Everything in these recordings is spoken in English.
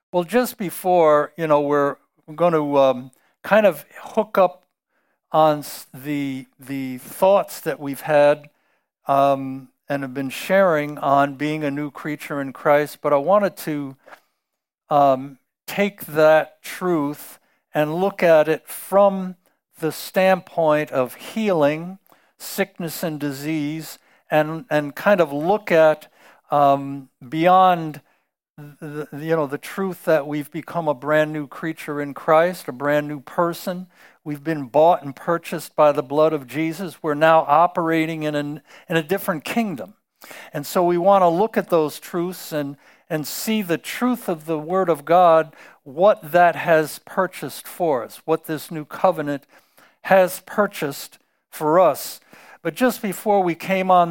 Well, just before, we're going to kind of hook up on the thoughts that we've had and have been sharing on being a new creature in Christ. But I wanted to take that truth and look at it from the standpoint of healing, sickness and disease, and kind of look at beyond the truth that we've become a brand new creature in Christ, a brand new person. We've been bought and purchased by the blood of Jesus. We're now operating in a different kingdom. And so we want to look at those truths and see the truth of the Word of God, what that has purchased for us, what this new covenant has purchased for us. But just before we came on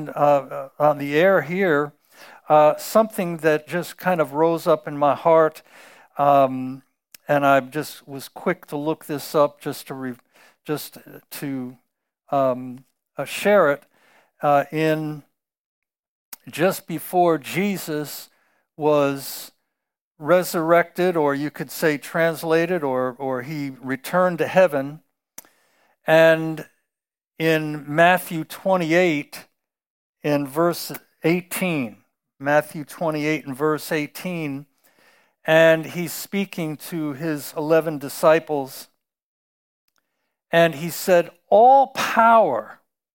the air here, something that just kind of rose up in my heart, and I just was quick to look this up just to share it. In just before Jesus was resurrected, or you could say translated, or he returned to heaven, and in Matthew 28, in verse 18. Matthew 28 and verse 18, and he's speaking to his 11 disciples, and he said, "All power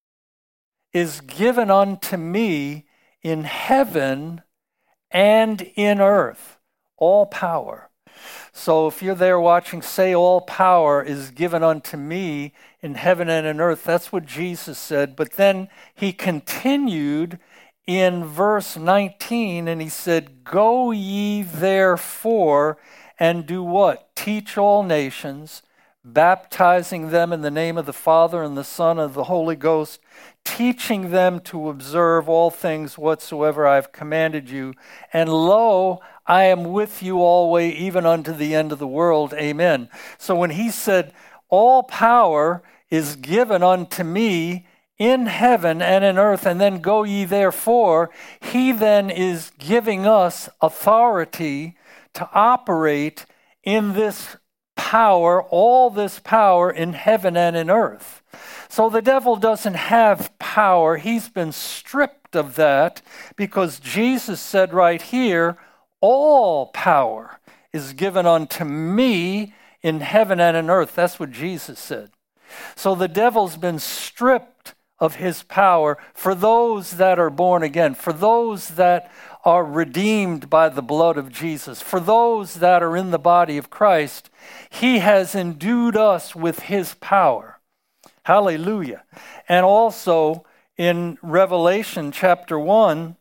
is given unto me in heaven and in earth." All power. So if you're there watching, say, "All power is given unto me in heaven and in earth." That's what Jesus said. But then he continued in verse 19, and he said, "Go ye therefore and do what? Teach all nations, baptizing them in the name of the Father and the Son and the Holy Ghost, teaching them to observe all things whatsoever I have commanded you. And lo, I am with you always, even unto the end of the world. Amen." So when he said, "All power is given unto me in heaven and in earth, and then go ye therefore," he then is giving us authority to operate in this power, all this power in heaven and in earth. So the devil doesn't have power. He's been stripped of that, because Jesus said right here, "All power is given unto me in heaven and in earth." That's what Jesus said. So the devil's been stripped of his power for those that are born again, for those that are redeemed by the blood of Jesus, for those that are in the body of Christ. He has endued us with his power. Hallelujah. And also in Revelation chapter 1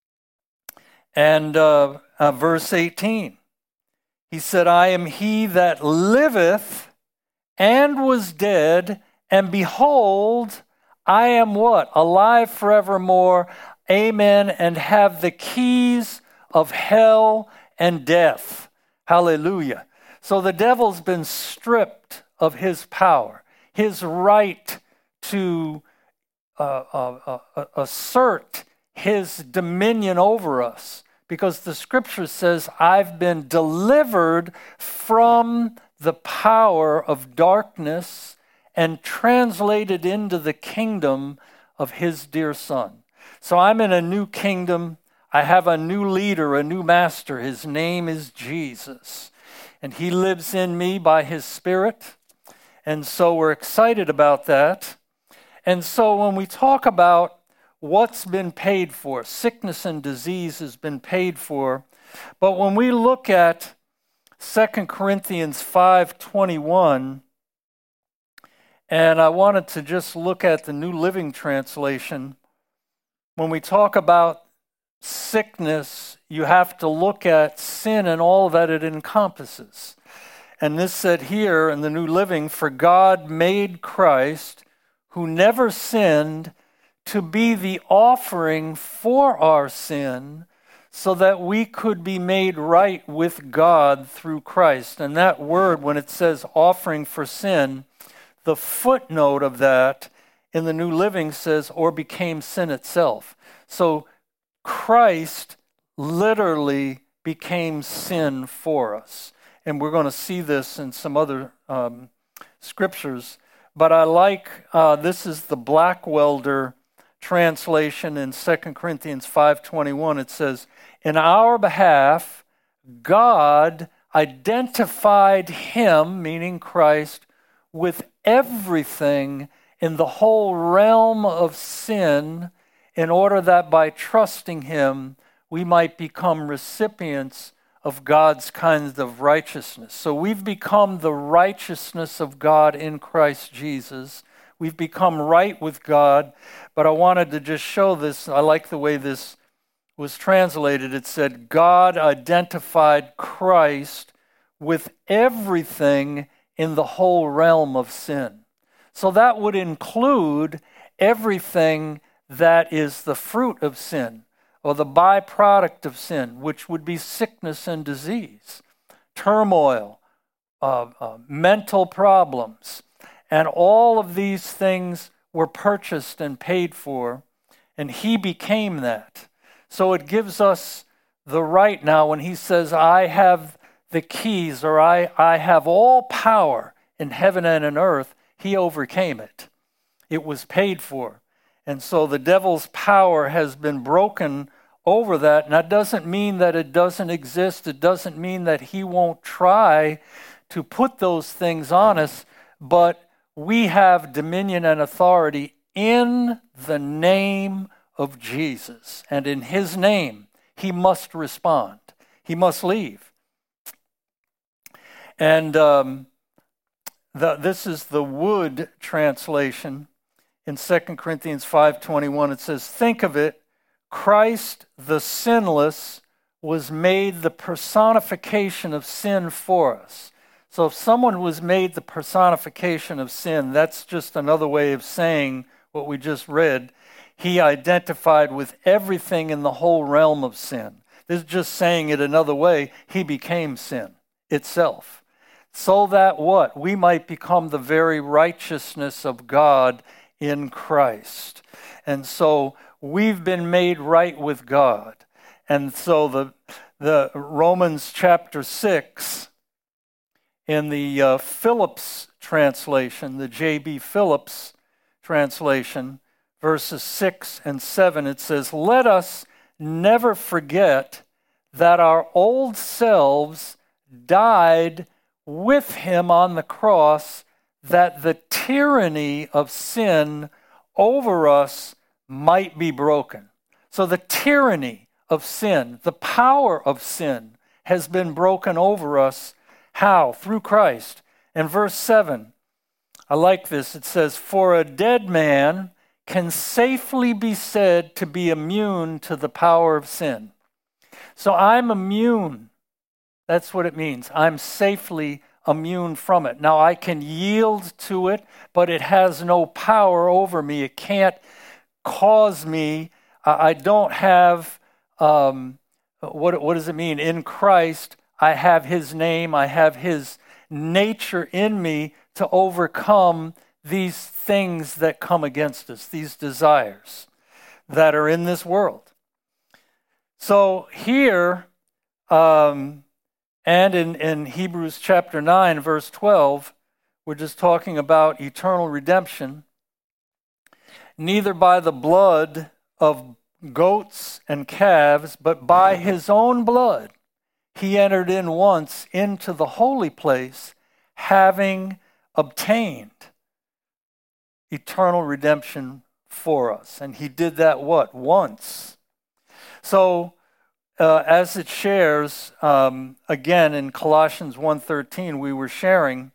and verse 18, he said, "I am he that liveth and was dead, and behold, I am" what? "Alive forevermore. Amen. And have the keys of hell and death." Hallelujah. So the devil's been stripped of his power, his right to assert his dominion over us, because the scripture says, "I've been delivered from the power of darkness and translated into the kingdom of his dear Son." So I'm in a new kingdom. I have a new leader, a new master. His name is Jesus. And he lives in me by his Spirit. And so we're excited about that. And so when we talk about what's been paid for, sickness and disease has been paid for. But when we look at 2 Corinthians 5:21, and I wanted to just look at the New Living Translation. When we talk about sickness, you have to look at sin and all that it encompasses. And this said here in the New Living, "For God made Christ, who never sinned, to be the offering for our sin, so that we could be made right with God through Christ." And that word, when it says offering for sin, the footnote of that in the New Living says, "or became sin itself." So Christ literally became sin for us. And we're going to see this in some other scriptures. But I like, this is the Blackwelder translation in 2 Corinthians 5:21. It says, in our behalf, God identified him, meaning Christ, with everything in the whole realm of sin, in order that by trusting him, we might become recipients of God's kind of righteousness. So we've become the righteousness of God in Christ Jesus. We've become right with God. But I wanted to just show this. I like the way this was translated. It said, God identified Christ with everything in the whole realm of sin. So that would include everything that is the fruit of sin, or the byproduct of sin, which would be sickness and disease, turmoil, mental problems. And all of these things were purchased and paid for, and he became that. So it gives us the right now when he says, I have the keys, or I have all power in heaven and in earth. He overcame it. It was paid for. And so the devil's power has been broken over that. And that doesn't mean that it doesn't exist. It doesn't mean that he won't try to put those things on us. But we have dominion and authority in the name of Jesus. And in his name, he must respond. He must leave. And this is the Wood translation. In 2 Corinthians 5:21, it says, think of it, Christ the sinless was made the personification of sin for us. So if someone was made the personification of sin, that's just another way of saying what we just read. He identified with everything in the whole realm of sin. This is just saying it another way. He became sin itself. So that what? We might become the very righteousness of God in Christ. And so we've been made right with God. And so the Romans chapter 6, in the Phillips translation, the J.B. Phillips translation, verses 6 and 7, it says, let us never forget that our old selves died with him on the cross, that the tyranny of sin over us might be broken. So the tyranny of sin, the power of sin, has been broken over us. How? Through Christ. And verse 7, I like this. It says, for a dead man can safely be said to be immune to the power of sin. So I'm immune. That's what it means. I'm safely immune from it. Now I can yield to it, but it has no power over me. It can't cause me. I don't have, what does it mean? In Christ, I have his name. I have his nature in me to overcome these things that come against us, these desires that are in this world. So here, and in Hebrews chapter 9, verse 12, we're just talking about eternal redemption. Neither by the blood of goats and calves, but by his own blood, he entered in once into the holy place, having obtained eternal redemption for us. And he did that what? Once. So, as it shares, again, in Colossians 1:13, we were sharing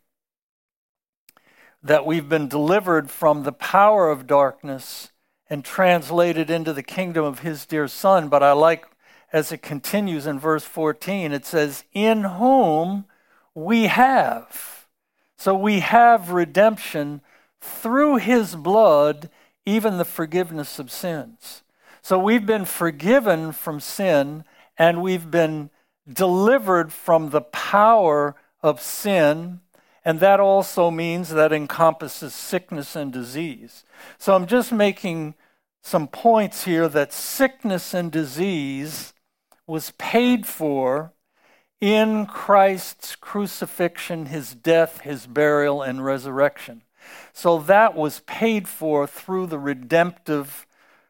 that we've been delivered from the power of darkness and translated into the kingdom of his dear Son. But I like, as it continues in verse 14, it says, in whom we have. So we have redemption through his blood, even the forgiveness of sins. So we've been forgiven from sin, and we've been delivered from the power of sin, and that also means that encompasses sickness and disease. So I'm just making some points here that sickness and disease was paid for in Christ's crucifixion, his death, his burial, and resurrection. So that was paid for through the redemptive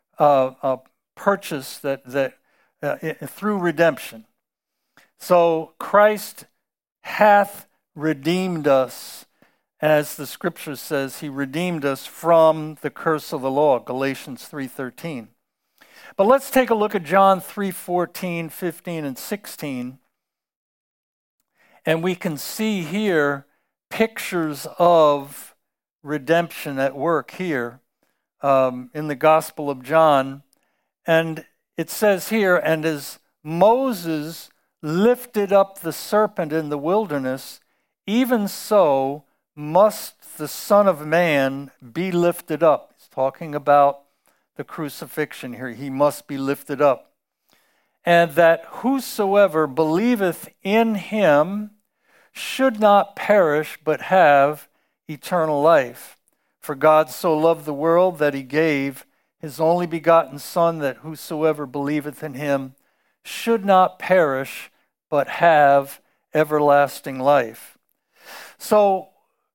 purchase through redemption. So Christ hath redeemed us, as the scripture says, he redeemed us from the curse of the law, Galatians 3:13. But let's take a look at John 3:14, 15, and 16. And we can see here pictures of redemption at work here in the Gospel of John. And it says here, and as Moses lifted up the serpent in the wilderness, even so must the Son of Man be lifted up. He's talking about the crucifixion here. He must be lifted up. And that whosoever believeth in him should not perish, but have eternal life. For God so loved the world that he gave his only begotten Son, that whosoever believeth in him should not perish, but have everlasting life. So,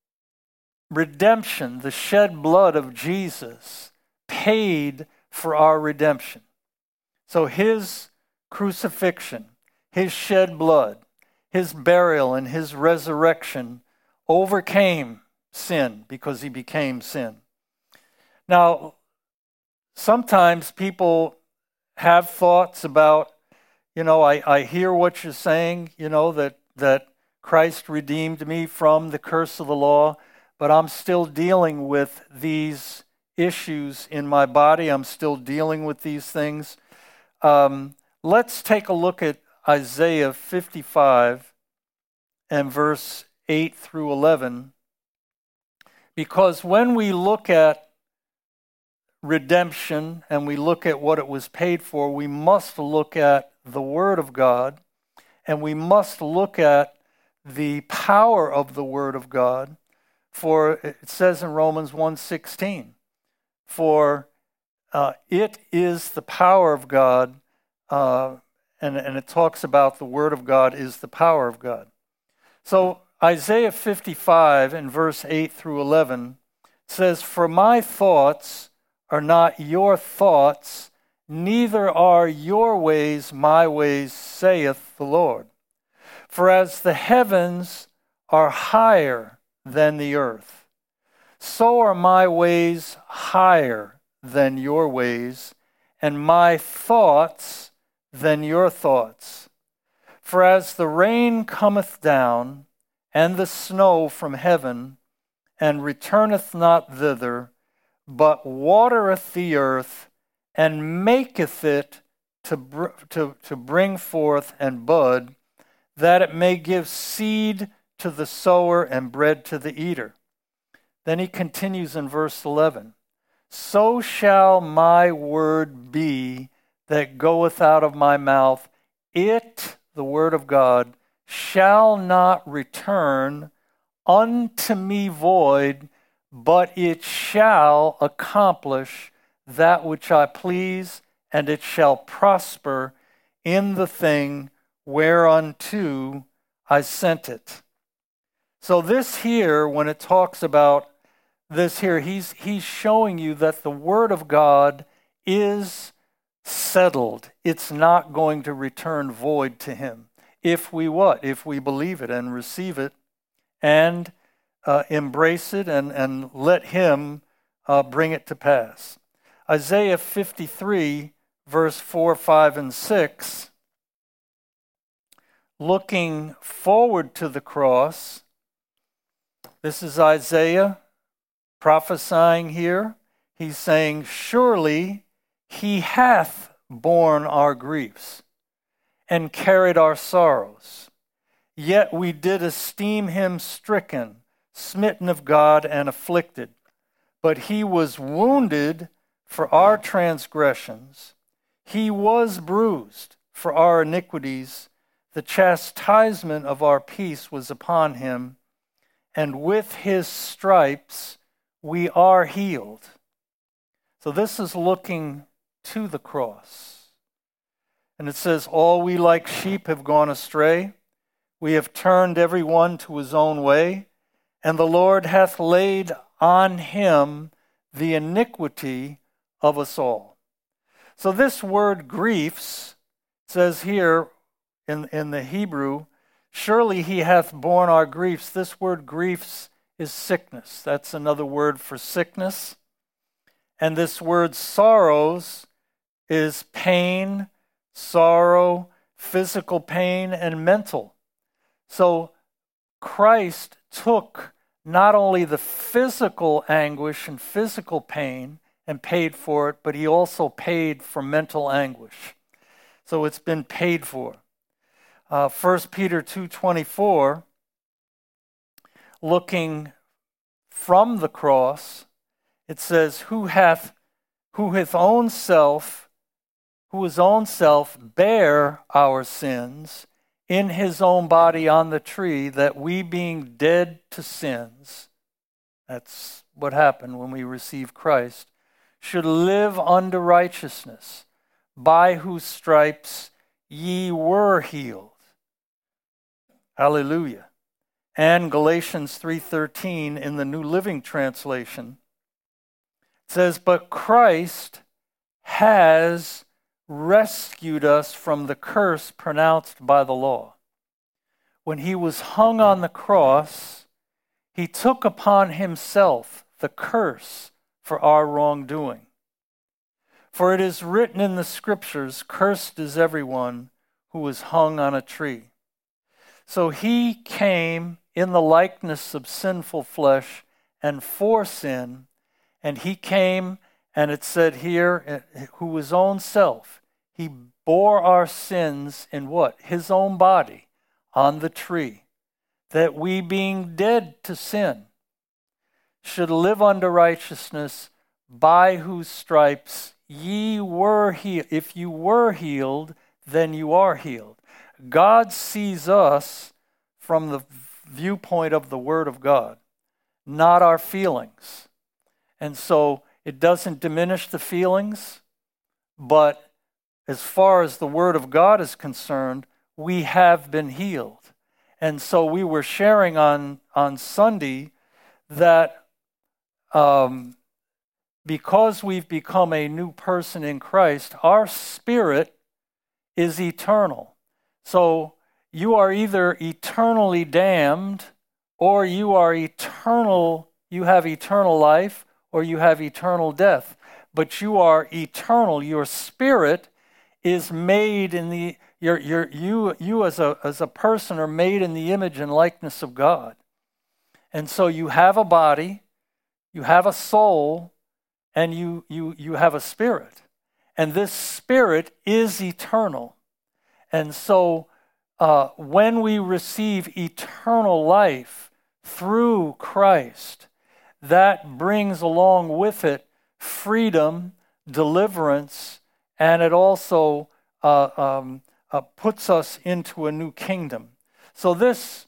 redemption, the shed blood of Jesus, paid for our redemption. So his crucifixion, his shed blood, his burial, and his resurrection overcame sin because he became sin. Now, sometimes people have thoughts about, I hear what you're saying, that Christ redeemed me from the curse of the law, but I'm still dealing with these issues in my body. I'm still dealing with these things. Let's take a look at Isaiah 55 and verse 8 through 11. Because when we look at redemption and we look at what it was paid for, we must look at the Word of God, and we must look at the power of the Word of God. For it says in Romans 1:16, for it is the power of God, and it talks about the Word of God is the power of God. So Isaiah 55 in verse 8 through 11 says, for my thoughts are not your thoughts, neither are your ways my ways, saith the Lord. For as the heavens are higher than the earth, so are my ways higher than your ways, and my thoughts than your thoughts. For as the rain cometh down, and the snow from heaven, and returneth not thither, but watereth the earth, and maketh it to bring forth and bud, that it may give seed to the sower and bread to the eater. Then he continues in verse 11, so shall my word be that goeth out of my mouth. It, the word of God, shall not return unto me void, but it shall accomplish that which I please, and it shall prosper in the thing whereunto I sent it. So this here, when it talks about this here, he's showing you that the Word of God is settled. It's not going to return void to him. If we what? If we believe it and receive it and embrace it and let him bring it to pass. Isaiah 53, verse 4, 5, and 6, looking forward to the cross. This is Isaiah prophesying here. He's saying, surely he hath borne our griefs and carried our sorrows. Yet we did esteem him stricken, smitten of God, and afflicted. But he was wounded for our transgressions. He was bruised for our iniquities. The chastisement of our peace was upon him, and with his stripes we are healed. So this is looking to the cross. And it says, all we like sheep have gone astray. We have turned every one to his own way. And the Lord hath laid on him the iniquity of us all. So this word griefs says here in the Hebrew, surely he hath borne our griefs. This word griefs is sickness. That's another word for sickness. And this word sorrows is pain, sorrow, physical pain, and mental. So Christ took not only the physical anguish and physical pain and paid for it, but he also paid for mental anguish. So it's been paid for. 1 Peter 2:24, looking from the cross, it says, who his own self bare our sins in his own body on the tree, that we being dead to sins, that's what happened when we received Christ, should live unto righteousness, by whose stripes ye were healed. Hallelujah. And Galatians 3:13 in the New Living Translation says, but Christ has rescued us from the curse pronounced by the law. When he was hung on the cross, he took upon himself the curse for our wrongdoing. For it is written in the scriptures, cursed is everyone who is hung on a tree. So he came in the likeness of sinful flesh and for sin, and he came, and it said here, who his own self, he bore our sins in what? His own body on the tree, that we being dead to sin should live unto righteousness, by whose stripes ye were healed. If you were healed, then you are healed. God sees us from the viewpoint of the Word of God, not our feelings. And so it doesn't diminish the feelings, but as far as the Word of God is concerned, we have been healed. And so we were sharing on Sunday that because we've become a new person in Christ, our spirit is eternal. So you are either eternally damned, or you are eternal, you have eternal life, or you have eternal death. But you are eternal. Your spirit is made in the you as a person are made in the image and likeness of God. And so you have a body, you have a soul, and you have a spirit. And this spirit is eternal. And so when we receive eternal life through Christ, that brings along with it freedom, deliverance, and it also puts us into a new kingdom. So this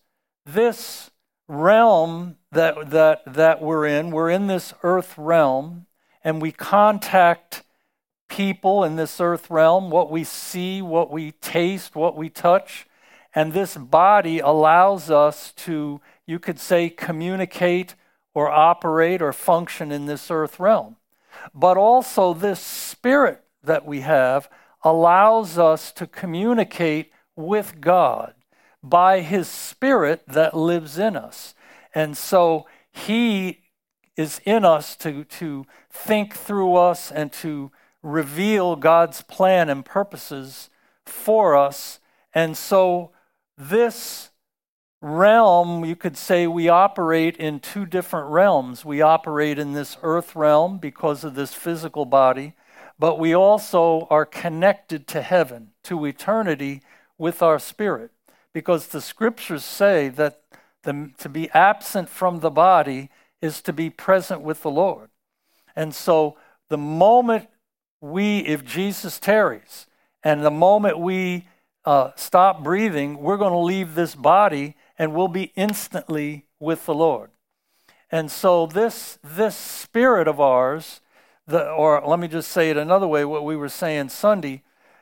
realm that we're in this earth realm, and we contact people in this earth realm, what we see, what we taste, what we touch, and this body allows us to, you could say, communicate or operate or function in this earth realm. But also this spirit that we have allows us to communicate with God by his spirit that lives in us. And so he is in us to think through us and to reveal God's plan and purposes for us. And so this realm, you could say we operate in two different realms. We operate in this earth realm because of this physical body, but we also are connected to heaven, to eternity with our spirit. Because the scriptures say that to be absent from the body is to be present with the Lord. And so the moment if Jesus tarries, and the moment we stop breathing, we're going to leave this body and we'll be instantly with the Lord. And so this spirit of ours, or let me just say it another way, what we were saying Sunday,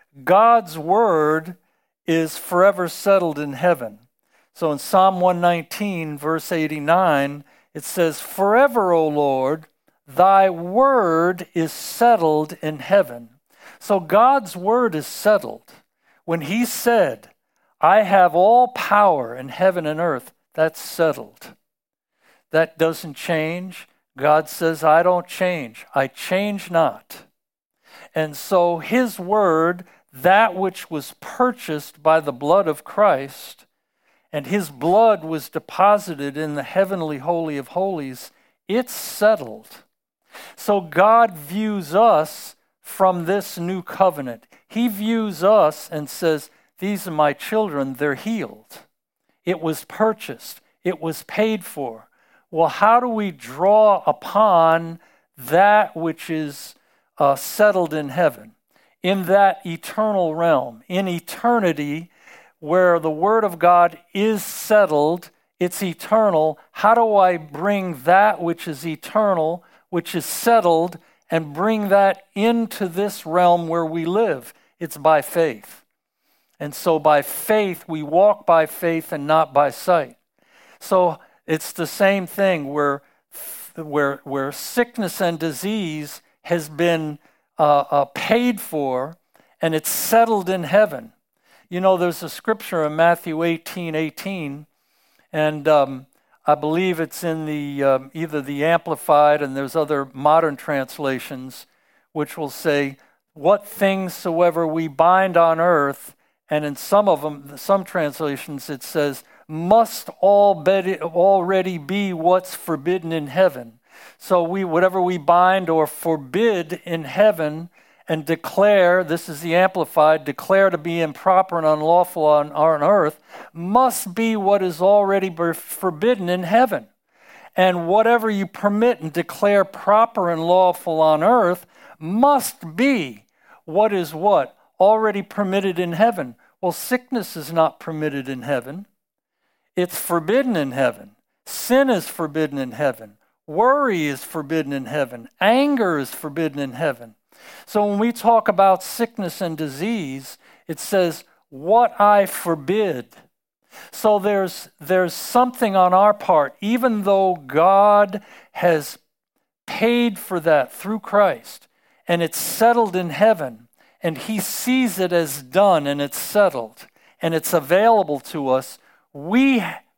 God's word is forever settled in heaven. So in Psalm 119, verse 89, it says, "Forever, O Lord, thy word is settled in heaven." So God's word is settled. When he said, "I have all power in heaven and earth," that's settled. That doesn't change. God says, "I don't change. I change not." And so his word, that which was purchased by the blood of Christ, and his blood was deposited in the heavenly holy of holies, it's settled. So God views us from this new covenant. He views us and says, "These are my children, they're healed. It was purchased. It was paid for." Well, how do we draw upon that which is settled in heaven, in that eternal realm, in eternity, where the Word of God is settled, it's eternal? How do I bring that which is eternal, which is settled, and bring that into this realm where we live? It's by faith. And so by faith, we walk by faith and not by sight. So it's the same thing where sickness and disease has been paid for, and it's settled in heaven. You know, there's a scripture in Matthew 18:18, and I believe it's in the either the Amplified, and there's other modern translations, which will say, "What things soever we bind on earth," and in some of them, some translations, it says, "must already be what's forbidden in heaven." So whatever we bind or forbid in heaven and declare, this is the Amplified, declare to be improper and unlawful on earth, must be what is already forbidden in heaven. And whatever you permit and declare proper and lawful on earth must be what is what? Already permitted in heaven. Well, sickness is not permitted in heaven. It's forbidden in heaven. Sin is forbidden in heaven. Worry is forbidden in heaven. Anger is forbidden in heaven. So when we talk about sickness and disease, it says, "What I forbid." So there's something on our part, even though God has paid for that through Christ, and it's settled in heaven, and he sees it as done, and it's settled, and it's available to us. We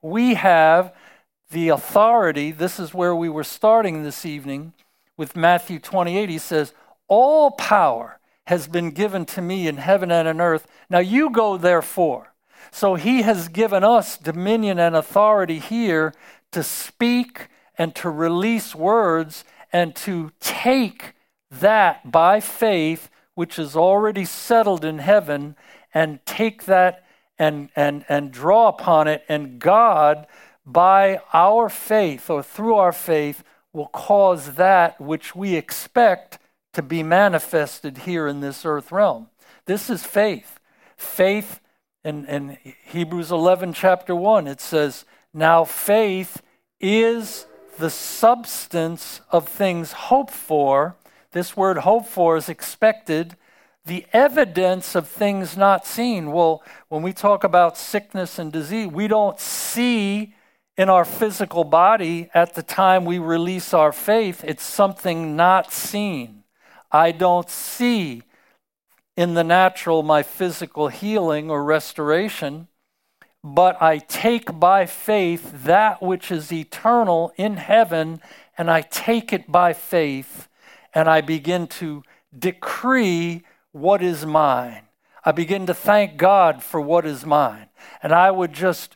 have the authority. This is where we were starting this evening with Matthew 28. He says, "All power has been given to me in heaven and on earth. Now you go therefore." So he has given us dominion and authority here to speak and to release words and to take that by faith, which is already settled in heaven, and take that and draw upon it. And God, by our faith or through our faith, will cause that which we expect to be manifested here in this earth realm. This is faith. Faith, in Hebrews 11, chapter 1, it says, "Now faith is the substance of things hoped for." This word "hope for" is expected. The evidence of things not seen. Well, when we talk about sickness and disease, we don't see in our physical body at the time we release our faith. It's something not seen. I don't see in the natural my physical healing or restoration, but I take by faith that which is eternal in heaven, and I take it by faith, and I begin to decree what is mine. I begin to thank God for what is mine. And I would just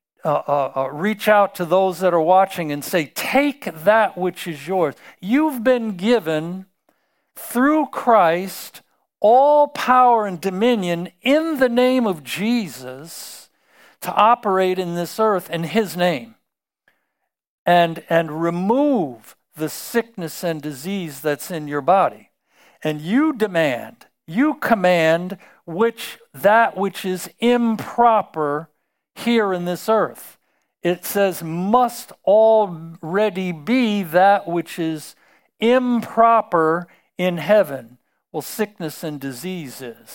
reach out to those that are watching and say, take that which is yours. You've been given through Christ all power and dominion in the name of Jesus to operate in this earth in his name and remove the sickness and disease that's in your body. And you demand, you command that which is improper here in this earth. It says must already be that which is improper in heaven. Well, sickness and disease is.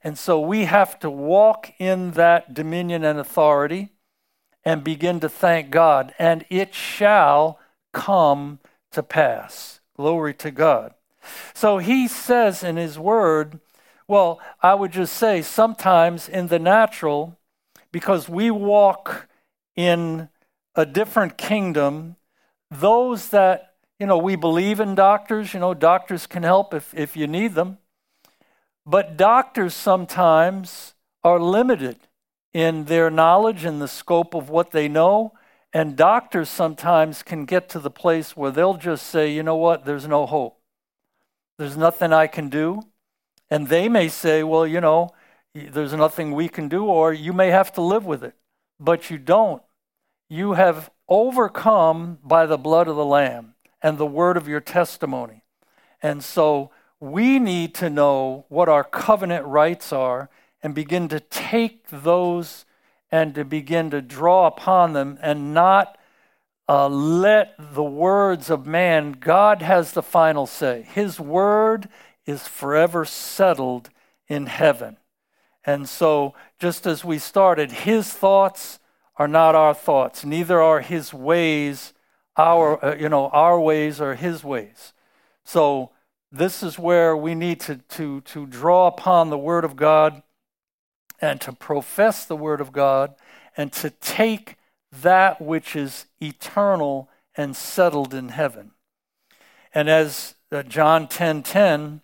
And so we have to walk in that dominion and authority and begin to thank God, and it shall come to pass. Glory to God. So he says in his word, well, I would just say sometimes in the natural, because we walk in a different kingdom, those that, we believe in doctors, doctors can help if you need them. But doctors sometimes are limited in their knowledge and the scope of what they know. And doctors sometimes can get to the place where they'll just say, you know what, there's no hope. There's nothing I can do. And they may say, well, there's nothing we can do, or you may have to live with it. But you don't. You have overcome by the blood of the Lamb and the word of your testimony. And so we need to know what our covenant rights are and begin to take those and to begin to draw upon them and not let the words of man. God has the final say. His word is forever settled in heaven. And so just as we started, his thoughts are not our thoughts. Neither are his ways our ways or his ways. So this is where we need to draw upon the word of God and to profess the word of God and to take that which is eternal and settled in heaven. And as John 10:10,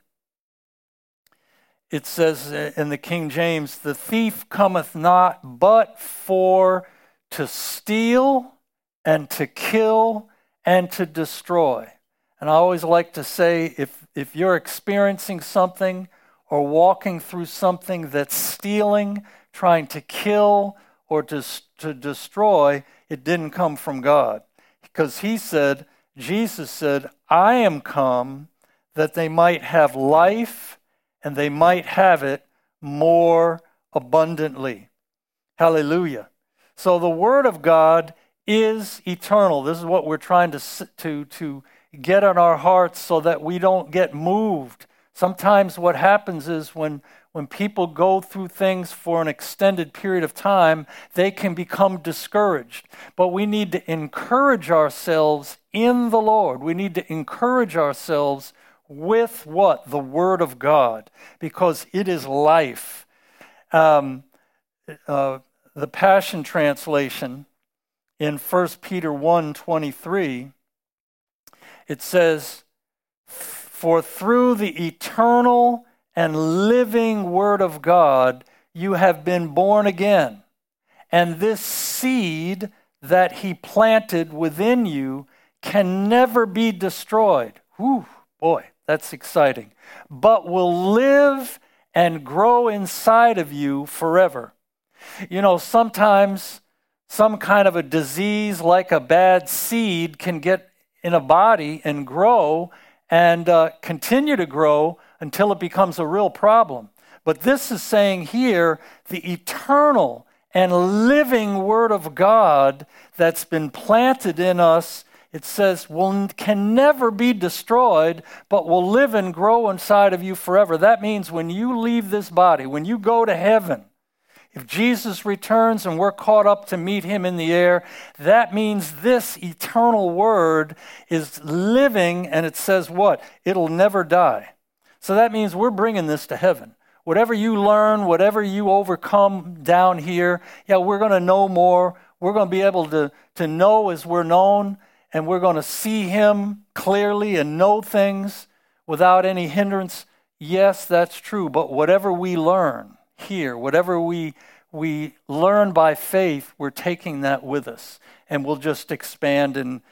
it says in the King James, the thief cometh not but for to steal and to kill and to destroy. And I always like to say, if you're experiencing something or walking through something that's stealing, trying to kill or to destroy, it didn't come from God. Because Jesus said, I am come that they might have life and they might have it more abundantly. Hallelujah. So the word of God is eternal. This is what we're trying to get on our hearts so that we don't get moved. Sometimes what happens is when people go through things for an extended period of time, they can become discouraged. But we need to encourage ourselves in the Lord. We need to encourage ourselves with what? The Word of God, because it is life. The Passion Translation in 1 Peter 1:23, it says, for through the eternal and living Word of God, you have been born again. And this seed that he planted within you can never be destroyed. Whew, boy, that's exciting. But will live and grow inside of you forever. Sometimes some kind of a disease like a bad seed can get in a body and grow and continue to grow until it becomes a real problem. But this is saying here, the eternal and living Word of God that's been planted in us, it says, can never be destroyed, but will live and grow inside of you forever. That means when you leave this body, when you go to heaven, if Jesus returns and we're caught up to meet him in the air, that means this eternal word is living, and it says what? It'll never die. So that means we're bringing this to heaven. Whatever you learn, whatever you overcome down here, we're going to know more. We're going to be able to know as we're known, and we're going to see him clearly and know things without any hindrance. Yes, that's true, but whatever we learn here, whatever we learn by faith, we're taking that with us, and we'll just expand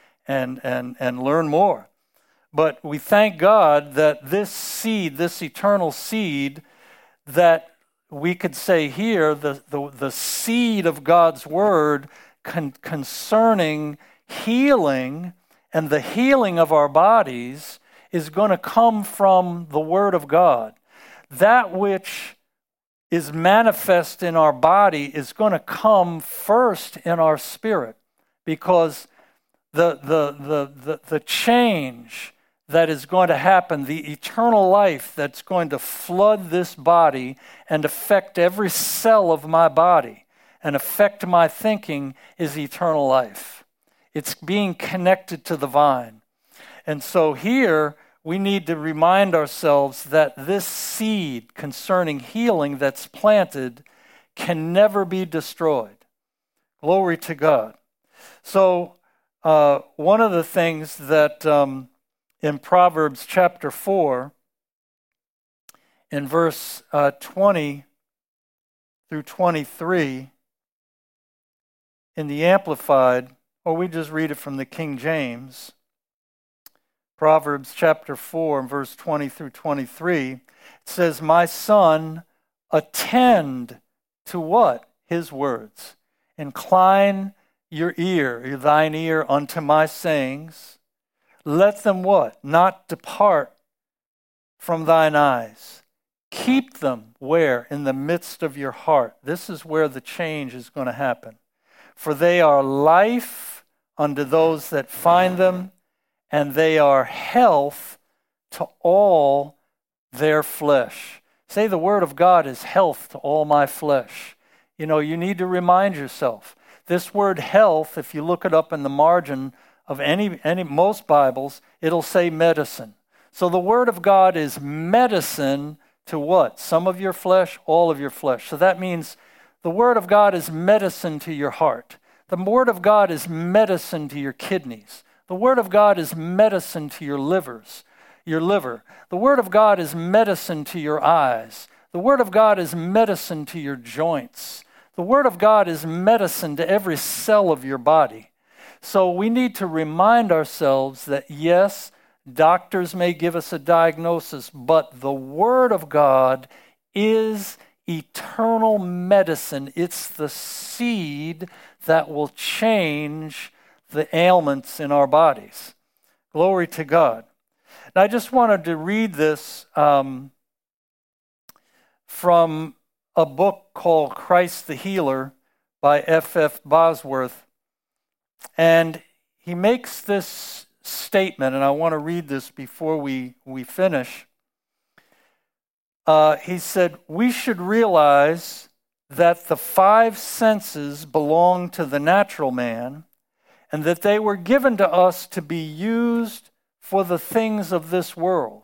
and learn more. But we thank God that this seed, this eternal seed, that we could say here, the seed of God's word concerning healing and the healing of our bodies is going to come from the word of God. That which is manifest in our body is going to come first in our spirit, because the change that is going to happen, the eternal life that's going to flood this body and affect every cell of my body and affect my thinking, is eternal life. It's being connected to the vine. And so here we need to remind ourselves that this seed concerning healing that's planted can never be destroyed. Glory to God. So one of the things that in Proverbs chapter 4, in verse 20 through 23, in the Amplified, or we just read it from the King James, Proverbs chapter 4, and verse 20 through 23, it says, "My son, attend to" what? His words. "Incline thine ear unto my sayings. Let them" what? "Not depart from thine eyes. Keep them" where? "In the midst of your heart." This is where the change is going to happen. "For they are life unto those that find them, and they are health to all their flesh." Say, the word of God is health to all my flesh. You know, you need to remind yourself. This word health, if you look it up in the margin of most Bibles, it'll say medicine. So the word of God is medicine to what? Some of your flesh, all of your flesh. So that means the word of God is medicine to your heart. The word of God is medicine to your kidneys. The word of God is medicine to your liver. The word of God is medicine to your eyes. The word of God is medicine to your joints. The word of God is medicine to every cell of your body. So we need to remind ourselves that yes, doctors may give us a diagnosis, but the word of God is eternal medicine. It's the seed that will change the ailments in our bodies. Glory to God. And I just wanted to read this from a book called Christ the Healer by F.F. Bosworth. And he makes this statement, and I want to read this before we finish. He said, "We should realize that the five senses belong to the natural man, and that they were given to us to be used for the things of this world.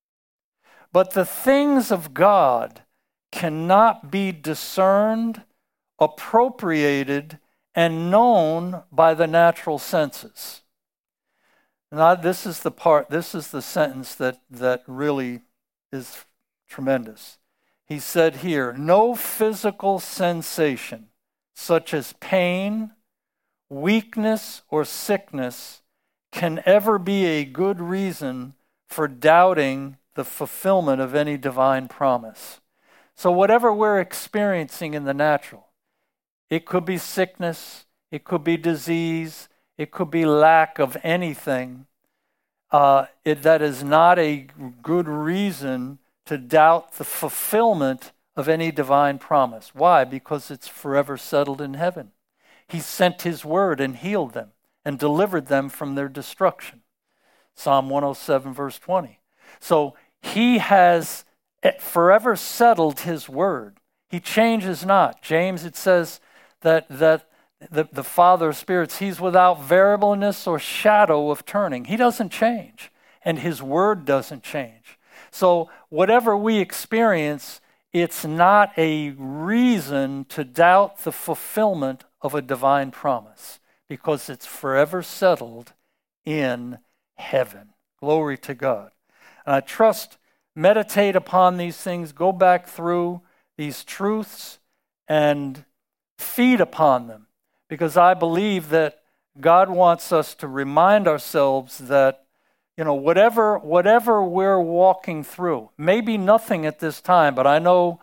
But the things of God cannot be discerned, appropriated, and known by the natural senses." Now, this is the sentence that really is tremendous. He said here, "No physical sensation, such as pain, weakness, or sickness, can ever be a good reason for doubting the fulfillment of any divine promise." So whatever we're experiencing in the natural, it could be sickness, it could be disease, it could be lack of anything, that is not a good reason to doubt the fulfillment of any divine promise. Why? Because it's forever settled in heaven. He sent his word and healed them and delivered them from their destruction. Psalm 107, verse 20. So he has forever settled his word. He changes not. James, it says that the Father of spirits, he's without variableness or shadow of turning. He doesn't change, and his word doesn't change. So whatever we experience, it's not a reason to doubt the fulfillment of a divine promise, because it's forever settled in heaven. Glory to God. And I trust, meditate upon these things, go back through these truths and feed upon them, because I believe that God wants us to remind ourselves that, you know, whatever we're walking through, maybe nothing at this time, but I know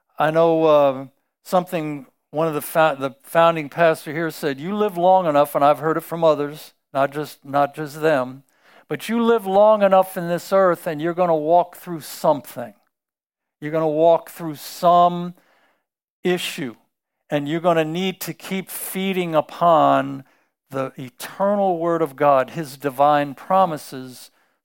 something. One of the founding pastor here said, "You live long enough," and I've heard it from others, not just them, but you live long enough in this earth, and you're going to walk through something. You're going to walk through some issue, and you're going to need to keep feeding upon the eternal word of God, his divine promises,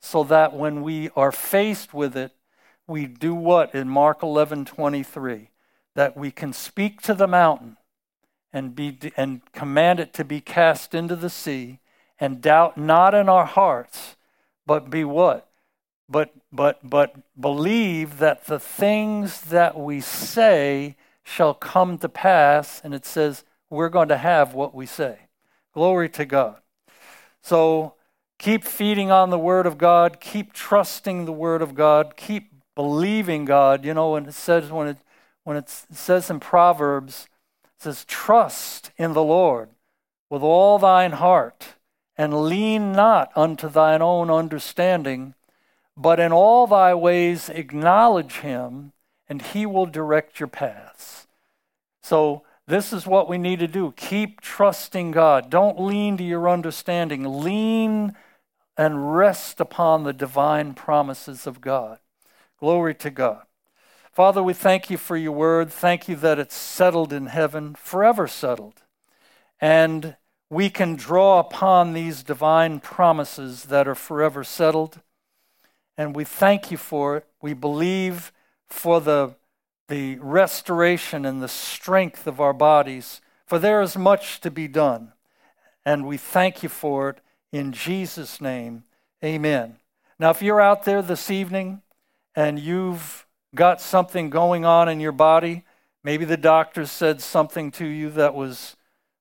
so that when we are faced with it, we do what in Mark 11:23? That we can speak to the mountain and command it to be cast into the sea, and doubt not in our hearts, but be what? But believe that the things that we say shall come to pass, and it says we're going to have what we say. Glory to God. So keep feeding on the Word of God, keep trusting the Word of God, keep believing God. You know, and it says when it says in Proverbs, it says, trust in the Lord with all thine heart, and lean not unto thine own understanding, but in all thy ways acknowledge him, and he will direct your paths. So this is what we need to do. Keep trusting God. Don't lean to your understanding. Lean and rest upon the divine promises of God. Glory to God. Father, we thank you for your word. Thank you that it's settled in heaven, forever settled. And we can draw upon these divine promises that are forever settled. And we thank you for it. We believe for the restoration and the strength of our bodies, for there is much to be done. And we thank you for it in Jesus' name. Amen. Now, if you're out there this evening and you've got something going on in your body, maybe the doctor said something to you that was,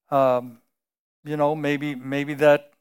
maybe that,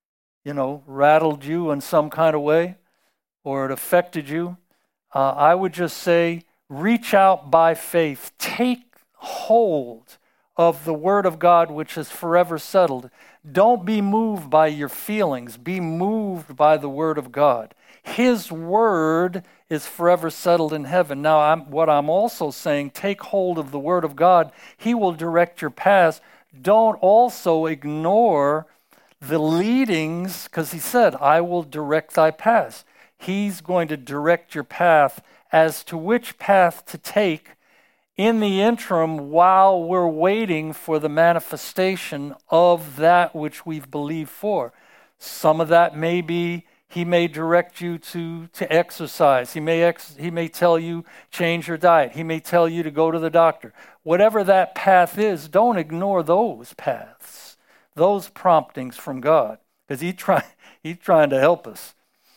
rattled you in some kind of way, or it affected you. I would just say, reach out by faith. Take hold of the Word of God, which is forever settled. Don't be moved by your feelings. Be moved by the Word of God. His Word is forever settled in heaven. Now, what I'm also saying, take hold of the Word of God. He will direct your paths. Don't also ignore the leadings, because he said, I will direct thy paths. He's going to direct your path as to which path to take in the interim while we're waiting for the manifestation of that which we've believed for. Some of that may be he may direct you to exercise. He may tell you change your diet. He may tell you to go to the doctor. Whatever that path is, don't ignore those paths, those promptings from God, because he's trying to help us.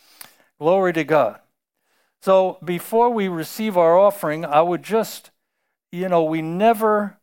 Glory to God. So before we receive our offering, I would just, we never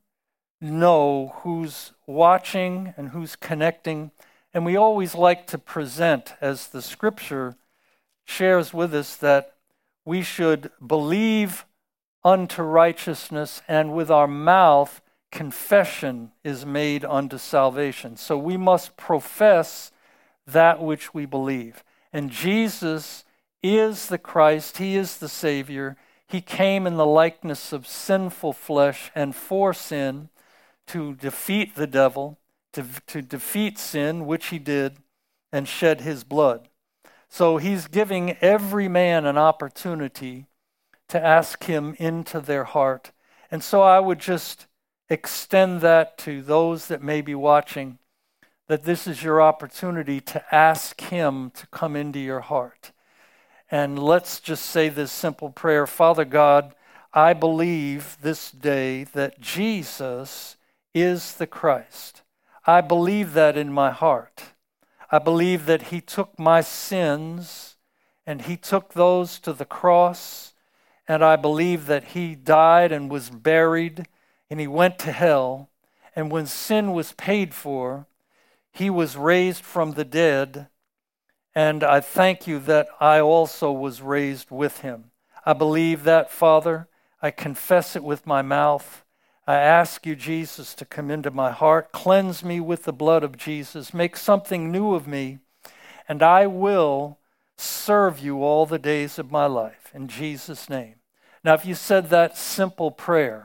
know who's watching and who's connecting. And we always like to present, as the scripture shares with us, that we should believe unto righteousness, and with our mouth confession is made unto salvation. So we must profess that which we believe. And Jesus is the Christ. He is the Savior. He came in the likeness of sinful flesh and for sin to defeat the devil, to defeat sin, which he did, and shed his blood. So he's giving every man an opportunity to ask him into their heart. And so I would just extend that to those that may be watching, that this is your opportunity to ask him to come into your heart. And let's just say this simple prayer. Father God, I believe this day that Jesus is the Christ. I believe that in my heart. I believe that he took my sins and he took those to the cross. And I believe that he died and was buried and he went to hell. And when sin was paid for, he was raised from the dead. And I thank you that I also was raised with him. I believe that, Father. I confess it with my mouth. I ask you, Jesus, to come into my heart. Cleanse me with the blood of Jesus. Make something new of me. And I will serve you all the days of my life. In Jesus' name. Now, if you said that simple prayer,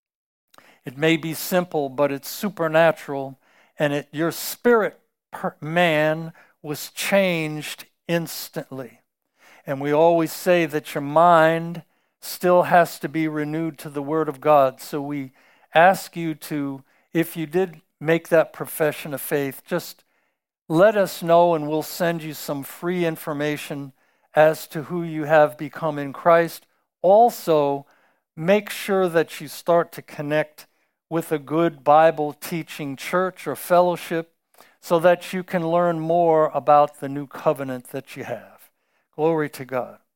it may be simple, but it's supernatural. And your spirit man was changed instantly. And we always say that your mind still has to be renewed to the Word of God. So we ask you to, if you did make that profession of faith, just let us know and we'll send you some free information as to who you have become in Christ. Also, make sure that you start to connect with a good Bible teaching church or fellowship so that you can learn more about the new covenant that you have. Glory to God.